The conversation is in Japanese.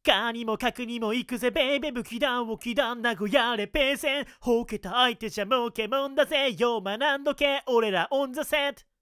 かにもかくにも行くぜベイベー武器弾を気弾名古屋レペーセンほうけた相手じゃもうけもんだぜよ学んどけ俺らオンザセット